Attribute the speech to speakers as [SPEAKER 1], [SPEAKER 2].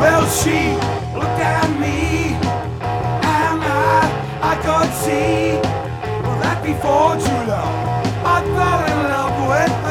[SPEAKER 1] Well, she looked at me, and I could see, well, that before true love, I fell in love with her.